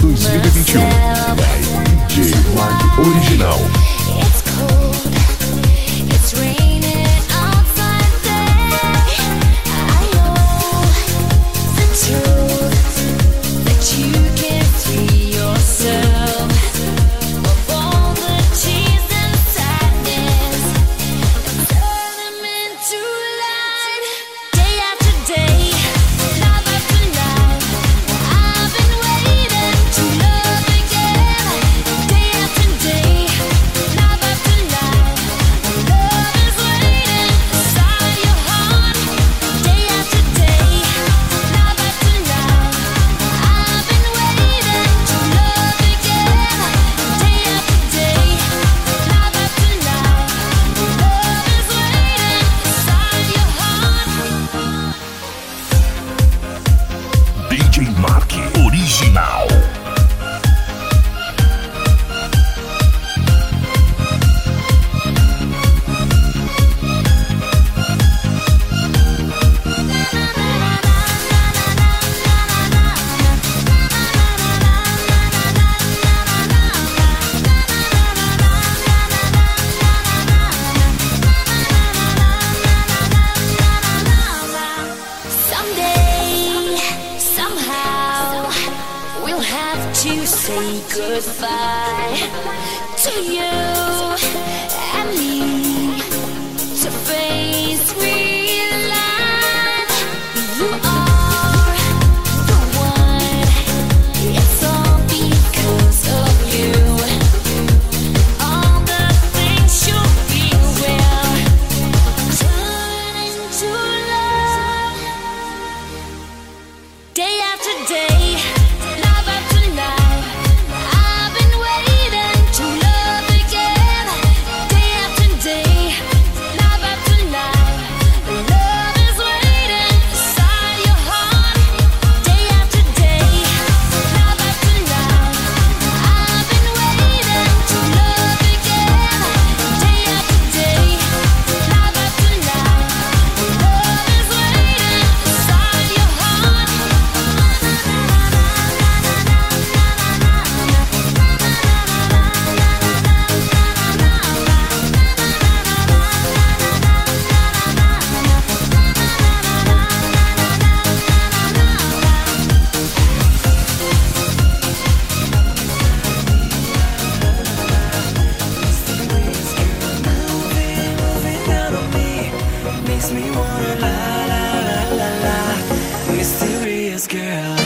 2021. DJ Mark Original. It's cold, it's raining outside there. I know the truth that you can't free yourself of all the tears and sadness and turn them into light. Day after day, love after love, I've been waiting to love again. Day after day, love after love, love is waiting inside your heart. Day after day, love after love, I've been waiting to love again. Day after day, love after love, love is waiting inside your heart. DJ Mark Original. Someday, somehow, we'll have to say goodbye to you and me to face real life. You are the one. It's all because of you. All the things you feel will turn into love. Day after day, love after love, I've been waiting to love again. Day after day, love after love, love is waiting inside your heart. Day after day, love after love, I've been waiting to love again. Day after day, love after love, love is waiting inside your heart. Moving down on me, makes me wanna la la la la la. Mysterious girl.